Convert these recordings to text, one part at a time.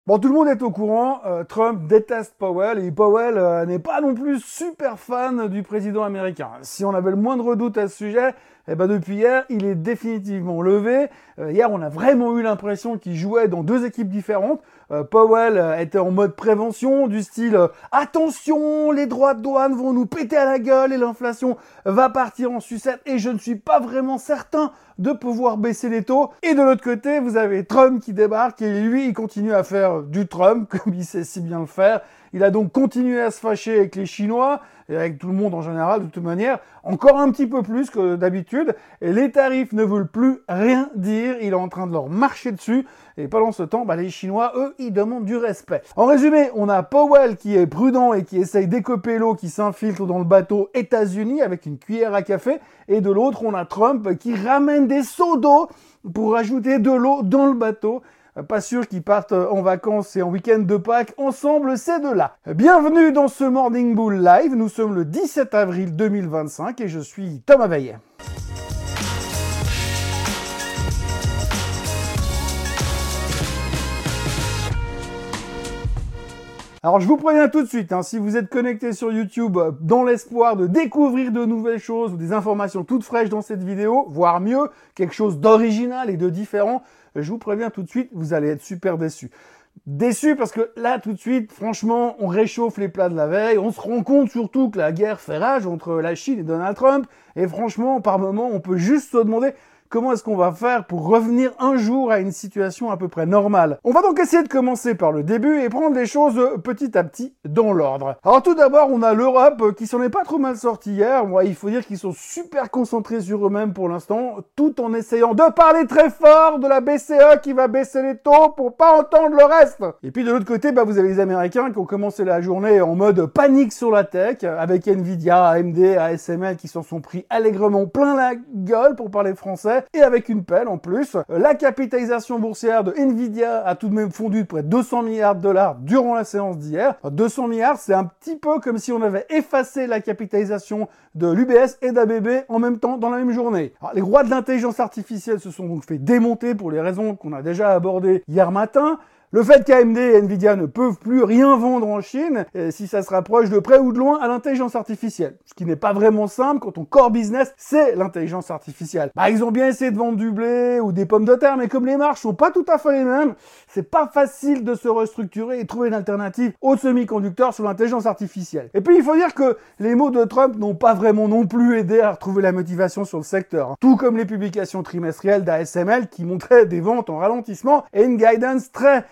Bon, tout le monde est au courant, Trump déteste Powell et Powell n'est pas non plus super fan du président américain. Si on avait le moindre doute à ce sujet, eh ben depuis hier, il est définitivement levé. Hier, on a vraiment eu l'impression qu'il jouait dans deux équipes différentes. Powell était en mode prévention, du style attention, les droits de douane vont nous péter à la gueule et l'inflation va partir en sucette et je ne suis pas vraiment certain de pouvoir baisser les taux. Et de l'autre côté, vous avez Trump qui débarque et lui, il continue à faire du Trump comme il sait si bien le faire. Il a donc continué à se fâcher avec les Chinois et avec tout le monde en général, de toute manière, encore un petit peu plus que d'habitude. Et les tarifs ne veulent plus rien dire. Il est en train de leur marcher dessus. Et pendant ce temps, les Chinois, eux, ils demandent du respect. En résumé, on a Powell qui est prudent et qui essaye d'écoper l'eau qui s'infiltre dans le bateau États-Unis avec une cuillère à café. Et de l'autre, on a Trump qui ramène des seaux d'eau pour ajouter de l'eau dans le bateau. Pas sûr qu'ils partent en vacances et en week-end de Pâques ensemble, ces deux-là. Bienvenue dans ce Morning Bull Live. Nous sommes le 17 avril 2025 et je suis Thomas Veillet. Alors je vous préviens tout de suite, si vous êtes connecté sur YouTube dans l'espoir de découvrir de nouvelles choses ou des informations toutes fraîches dans cette vidéo, voire mieux, quelque chose d'original et de différent, je vous préviens tout de suite, vous allez être super déçus. Déçus parce que là, tout de suite, franchement, on réchauffe les plats de la veille, on se rend compte surtout que la guerre fait rage entre la Chine et Donald Trump, et franchement, par moment, on peut juste se demander comment est-ce qu'on va faire pour revenir un jour à une situation à peu près normale. On va donc essayer de commencer par le début et prendre les choses petit à petit dans l'ordre. Alors tout d'abord, on a l'Europe qui s'en est pas trop mal sortie hier. Il faut dire qu'ils sont super concentrés sur eux-mêmes pour l'instant, tout en essayant de parler très fort de la BCE qui va baisser les taux pour pas entendre le reste. Et puis de l'autre côté, vous avez les Américains qui ont commencé la journée en mode panique sur la tech, avec Nvidia, AMD, ASML qui s'en sont pris allègrement plein la gueule pour parler français. Et avec une pelle en plus. La capitalisation boursière de Nvidia a tout de même fondu de près de 200 milliards de dollars durant la séance d'hier. 200 milliards, c'est un petit peu comme si on avait effacé la capitalisation de l'UBS et d'ABB en même temps dans la même journée. Alors, les rois de l'intelligence artificielle se sont donc fait démonter pour les raisons qu'on a déjà abordées hier matin. Le fait qu'AMD et Nvidia ne peuvent plus rien vendre en Chine, si ça se rapproche de près ou de loin à l'intelligence artificielle. Ce qui n'est pas vraiment simple quand ton core business, c'est l'intelligence artificielle. Ils ont bien essayé de vendre du blé ou des pommes de terre, mais comme les marges sont pas tout à fait les mêmes, c'est pas facile de se restructurer et trouver une alternative aux semi-conducteurs sur l'intelligence artificielle. Et puis, il faut dire que les mots de Trump n'ont pas vraiment non plus aidé à retrouver la motivation sur le secteur. Tout comme les publications trimestrielles d'ASML qui montraient des ventes en ralentissement et une guidance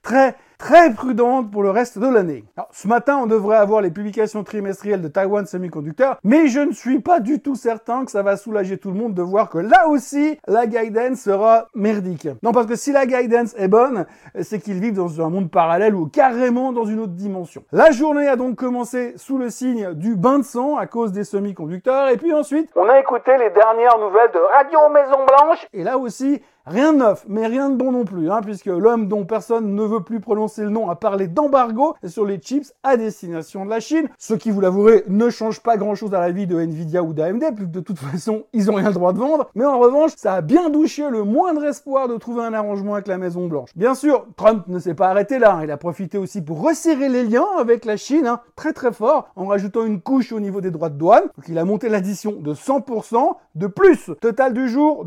très prudente pour le reste de l'année. Alors, ce matin, on devrait avoir les publications trimestrielles de Taiwan Semiconductor, mais je ne suis pas du tout certain que ça va soulager tout le monde de voir que là aussi, la guidance sera merdique. Non, parce que si la guidance est bonne, c'est qu'ils vivent dans un monde parallèle ou carrément dans une autre dimension. La journée a donc commencé sous le signe du bain de sang à cause des semi-conducteurs, et puis ensuite, on a écouté les dernières nouvelles de Radio Maison Blanche, et là aussi, rien de neuf, mais rien de bon non plus, puisque l'homme dont personne ne veut plus prononcer le nom a parlé d'embargo sur les chips à destination de la Chine, ce qui, vous l'avouerez, ne change pas grand-chose à la vie de Nvidia ou d'AMD, puisque de toute façon, ils ont rien le droit de vendre, mais en revanche, ça a bien douché le moindre espoir de trouver un arrangement avec la Maison Blanche. Bien sûr, Trump ne s'est pas arrêté là, il a profité aussi pour resserrer les liens avec la Chine, très fort, en rajoutant une couche au niveau des droits de douane, donc il a monté l'addition de 100%, de plus, total du jour,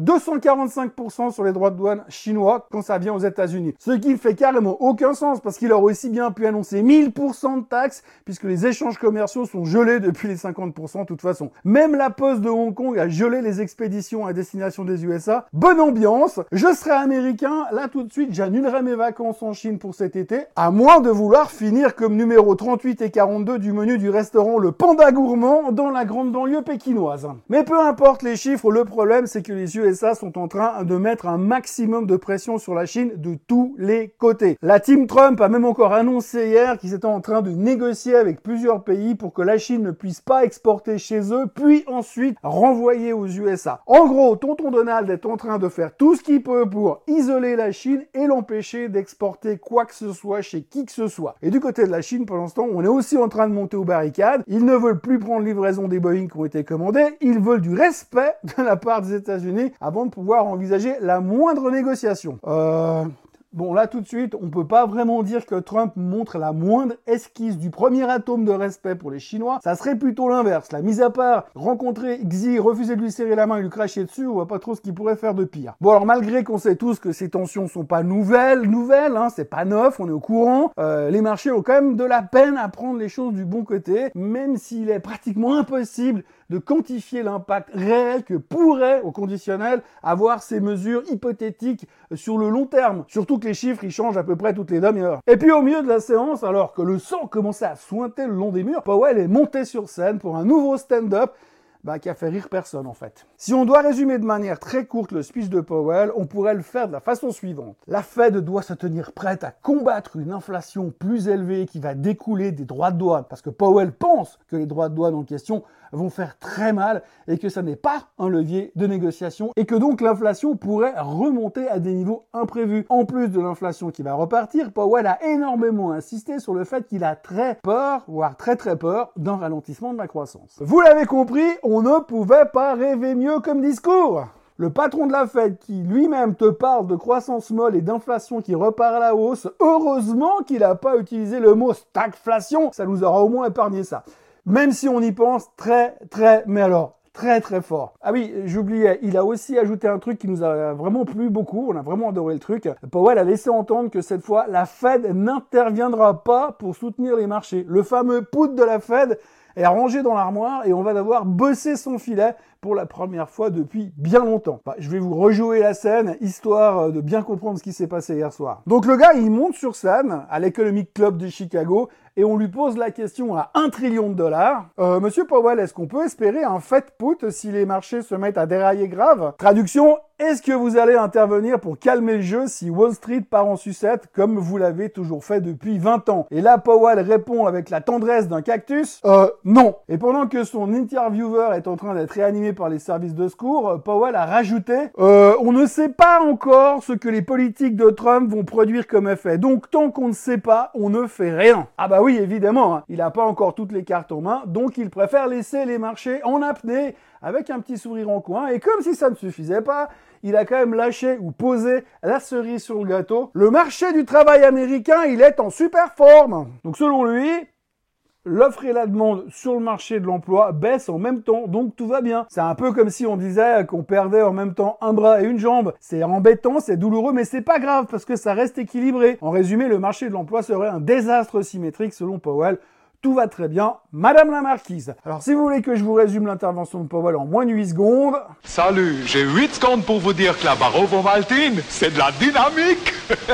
245% sur les droits de douane chinois quand ça vient aux États-Unis. Ce qui fait carrément aucun sens parce qu'il aurait aussi bien pu annoncer 1000% de taxes puisque les échanges commerciaux sont gelés depuis les 50% de toute façon. Même la Poste de Hong Kong a gelé les expéditions à destination des USA. Bonne ambiance. Je serai américain. Là tout de suite, j'annulerai mes vacances en Chine pour cet été à moins de vouloir finir comme numéro 38 et 42 du menu du restaurant Le Panda Gourmand dans la grande banlieue pékinoise. Mais peu importe les chiffres, le problème c'est que les USA sont en train de mettre un maximum de pression sur la Chine de tous les côtés. La team Trump a même encore annoncé hier qu'ils étaient en train de négocier avec plusieurs pays pour que la Chine ne puisse pas exporter chez eux, puis ensuite renvoyer aux USA. En gros, tonton Donald est en train de faire tout ce qu'il peut pour isoler la Chine et l'empêcher d'exporter quoi que ce soit chez qui que ce soit. Et du côté de la Chine, pour l'instant, on est aussi en train de monter aux barricades. Ils ne veulent plus prendre livraison des Boeing qui ont été commandés. Ils veulent du respect de la part des États-Unis avant de pouvoir envisager la moindre négociation. Bon, là, tout de suite, on peut pas vraiment dire que Trump montre la moindre esquisse du premier atome de respect pour les Chinois. Ça serait plutôt l'inverse. La mise à part, rencontrer Xi, refuser de lui serrer la main et lui cracher dessus, on voit pas trop ce qu'il pourrait faire de pire. Bon, alors, malgré qu'on sait tous que ces tensions sont pas nouvelles, hein, c'est pas neuf, on est au courant, les marchés ont quand même de la peine à prendre les choses du bon côté, même s'il est pratiquement impossible de quantifier l'impact réel que pourrait, au conditionnel, avoir ces mesures hypothétiques sur le long terme. Surtout que les chiffres, ils changent à peu près toutes les demi-heures. Et puis au milieu de la séance, alors que le sang commençait à sointer le long des murs, Powell est monté sur scène pour un nouveau stand-up qui a fait rire personne en fait. Si on doit résumer de manière très courte le speech de Powell, on pourrait le faire de la façon suivante. La Fed doit se tenir prête à combattre une inflation plus élevée qui va découler des droits de douane, parce que Powell pense que les droits de douane en question vont faire très mal et que ça n'est pas un levier de négociation et que donc l'inflation pourrait remonter à des niveaux imprévus. En plus de l'inflation qui va repartir, Powell a énormément insisté sur le fait qu'il a très peur, voire très peur, d'un ralentissement de la croissance. Vous l'avez compris, on ne pouvait pas rêver mieux comme discours. Le patron de la Fed qui lui-même te parle de croissance molle et d'inflation qui repart à la hausse, heureusement qu'il n'a pas utilisé le mot stagflation, ça nous aura au moins épargné ça. Même si on y pense très fort. Ah oui, j'oubliais, il a aussi ajouté un truc qui nous a vraiment plu beaucoup, on a vraiment adoré le truc. Powell a laissé entendre que cette fois, la Fed n'interviendra pas pour soutenir les marchés. Le fameux put de la Fed est rangé dans l'armoire et on va devoir bosser son filet pour la première fois depuis bien longtemps. Je vais vous rejouer la scène, histoire de bien comprendre ce qui s'est passé hier soir. Donc le gars, il monte sur scène à l'Economic Club de Chicago et on lui pose la question à $1 trillion. Monsieur Powell, est-ce qu'on peut espérer un Fed put si les marchés se mettent à dérailler grave? Traduction, est-ce que vous allez intervenir pour calmer le jeu si Wall Street part en sucette comme vous l'avez toujours fait depuis 20 ans? Et là, Powell répond avec la tendresse d'un cactus, non. Et pendant que son intervieweur est en train d'être réanimé par les services de secours, Powell a rajouté, on ne sait pas encore ce que les politiques de Trump vont produire comme effet. Donc tant qu'on ne sait pas, on ne fait rien. Ah bah oui, évidemment, hein. Il n'a pas encore toutes les cartes en main, donc il préfère laisser les marchés en apnée avec un petit sourire en coin. Et comme si ça ne suffisait pas, il a quand même lâché ou posé la cerise sur le gâteau. Le marché du travail américain, il est en super forme. Donc selon lui, l'offre et la demande sur le marché de l'emploi baissent en même temps, donc tout va bien. C'est un peu comme si on disait qu'on perdait en même temps un bras et une jambe. C'est embêtant, c'est douloureux, mais c'est pas grave parce que ça reste équilibré. En résumé, le marché de l'emploi serait un désastre symétrique selon Powell. Tout va très bien, Madame la Marquise. Alors, si vous voulez que je vous résume l'intervention de Powell en moins de 8 secondes... Salut, j'ai 8 secondes pour vous dire que la Barreau-Vomaltine, c'est de la dynamique.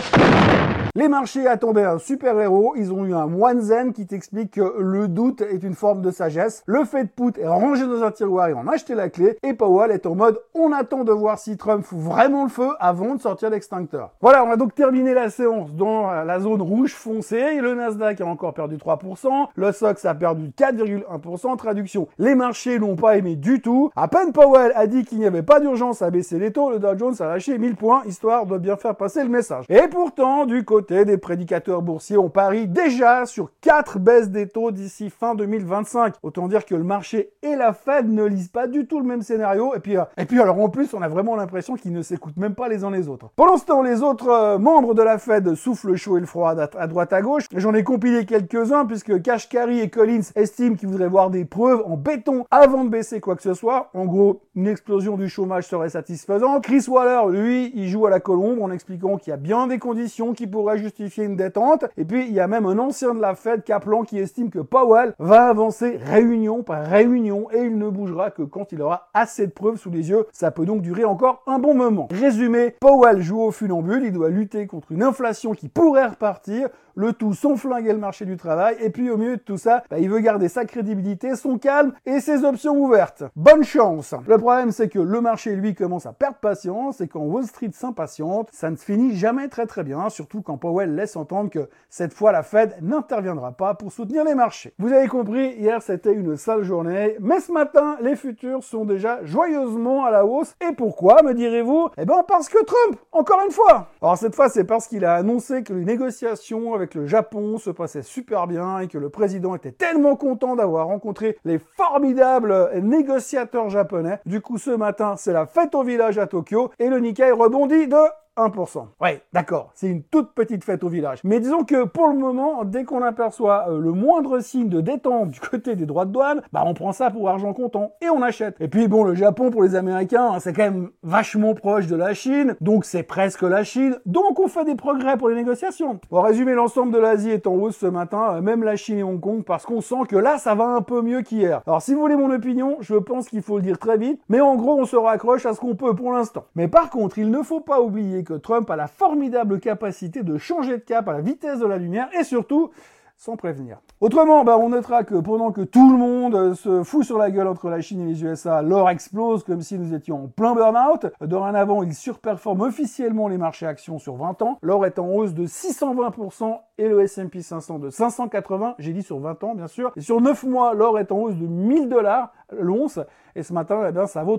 Les marchés attendaient un super-héros, ils ont eu un moine zen qui t'explique que le doute est une forme de sagesse, le Fed put est rangé dans un tiroir et on a acheté la clé, et Powell est en mode on attend de voir si Trump fout vraiment le feu avant de sortir l'extincteur. Voilà, on a donc terminé la séance dans la zone rouge foncée, le Nasdaq a encore perdu 3%, le SOX a perdu 4,1%, traduction, les marchés n'ont pas aimé du tout, à peine Powell a dit qu'il n'y avait pas d'urgence à baisser les taux, le Dow Jones a lâché 1000 points, histoire de bien faire passer le message. Et pourtant, du côté des prédicateurs boursiers, on parie déjà sur 4 baisses des taux d'ici fin 2025. Autant dire que le marché et la Fed ne lisent pas du tout le même scénario. Et puis alors en plus, on a vraiment l'impression qu'ils ne s'écoutent même pas les uns les autres. Pendant ce temps, les autres membres de la Fed soufflent le chaud et le froid à droite à gauche. J'en ai compilé quelques-uns puisque Kashkari et Collins estiment qu'ils voudraient voir des preuves en béton avant de baisser quoi que ce soit. En gros, une explosion du chômage serait satisfaisante. Chris Waller, lui, il joue à la colombe en expliquant qu'il y a bien des conditions qui pourraient justifier une détente. Et puis, il y a même un ancien de la Fed, Kaplan, qui estime que Powell va avancer réunion par réunion et il ne bougera que quand il aura assez de preuves sous les yeux. Ça peut donc durer encore un bon moment. Résumé, Powell joue au funambule, il doit lutter contre une inflation qui pourrait repartir, le tout sans flinguer le marché du travail, et puis au milieu de tout ça, il veut garder sa crédibilité, son calme et ses options ouvertes. Bonne chance! Le problème, c'est que le marché, lui, commence à perdre patience, et quand Wall Street s'impatiente, ça ne se finit jamais très bien, surtout quand Powell laisse entendre que cette fois la Fed n'interviendra pas pour soutenir les marchés. Vous avez compris, hier c'était une sale journée, mais ce matin, les futurs sont déjà joyeusement à la hausse. Et pourquoi, me direz-vous? Eh ben parce que Trump, encore une fois! Alors cette fois, c'est parce qu'il a annoncé que les négociations avec le Japon se passaient super bien et que le président était tellement content d'avoir rencontré les formidables négociateurs japonais. Du coup, ce matin, c'est la fête au village à Tokyo et le Nikkei rebondit de 1%. Ouais, d'accord, c'est une toute petite fête au village. Mais disons que pour le moment, dès qu'on aperçoit le moindre signe de détente du côté des droits de douane, bah on prend ça pour argent comptant et on achète. Et puis bon, le Japon pour les Américains, hein, c'est quand même vachement proche de la Chine, donc c'est presque la Chine, donc on fait des progrès pour les négociations. En résumé, l'ensemble de l'Asie est en hausse ce matin, même la Chine et Hong Kong, parce qu'on sent que là, ça va un peu mieux qu'hier. Alors si vous voulez mon opinion, je pense qu'il faut le dire très vite, mais en gros, on se raccroche à ce qu'on peut pour l'instant. Mais par contre, il ne faut pas oublier que Trump a la formidable capacité de changer de cap à la vitesse de la lumière, et surtout, sans prévenir. Autrement, on notera que pendant que tout le monde se fout sur la gueule entre la Chine et les USA, l'or explose comme si nous étions en plein burn-out. Dorénavant, il surperforme officiellement les marchés actions sur 20 ans. L'or est en hausse de 620% et le S&P 500 de 580, j'ai dit sur 20 ans bien sûr. Et sur 9 mois, l'or est en hausse de $1000 l'once. Et ce matin, ça vaut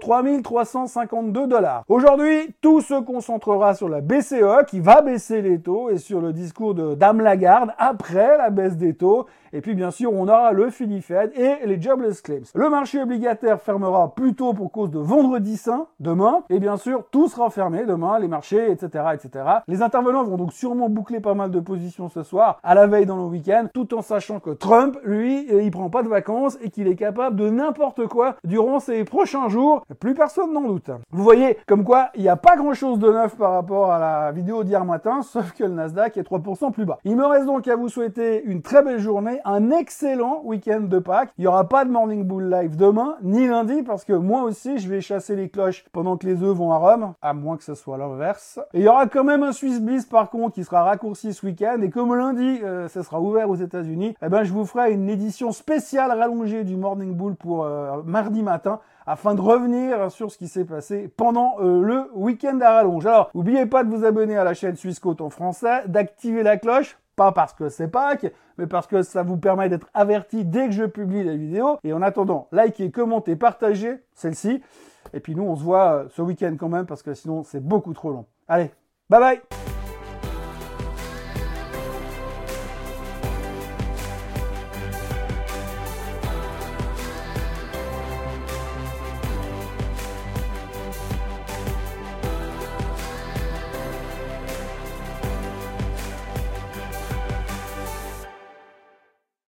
3352 $. Aujourd'hui, tout se concentrera sur la BCE qui va baisser les taux et sur le discours de Dame Lagarde après la baisse des taux. Et puis bien sûr, on aura le Philly Fed et les Jobless Claims. Le marché obligataire fermera plus tôt pour cause de Vendredi Saint, demain. Et bien sûr, tout sera fermé demain, les marchés, etc., etc. Les intervenants vont donc sûrement boucler pas mal de positions ce soir, à la veille dans le week-end, tout en sachant que Trump, lui, il prend pas de vacances et qu'il est capable de n'importe quoi durant ces prochains jours. Plus personne n'en doute. Vous voyez, comme quoi, il n'y a pas grand-chose de neuf par rapport à la vidéo d'hier matin, sauf que le Nasdaq est 3% plus bas. Il me reste donc à vous souhaiter une très belle journée, un excellent week-end de Pâques. Il n'y aura pas de Morning Bull Live demain, ni lundi, parce que moi aussi, je vais chasser les cloches pendant que les œufs vont à Rome, à moins que ce soit l'inverse. Et il y aura quand même un Swiss Bliss, par contre, qui sera raccourci ce week-end, et comme lundi, ça sera ouvert aux États-Unis, je vous ferai une édition spéciale rallongée du Morning Bull pour mardi matin, afin de revenir sur ce qui s'est passé pendant le week-end à rallonge. Alors, n'oubliez pas de vous abonner à la chaîne Suisse Côte en français, d'activer la cloche, pas parce que c'est Pâques, mais parce que ça vous permet d'être averti dès que je publie la vidéo. Et en attendant, likez, commentez, partagez celle-ci. Et puis nous, on se voit ce week-end quand même, parce que sinon, c'est beaucoup trop long. Allez, bye bye!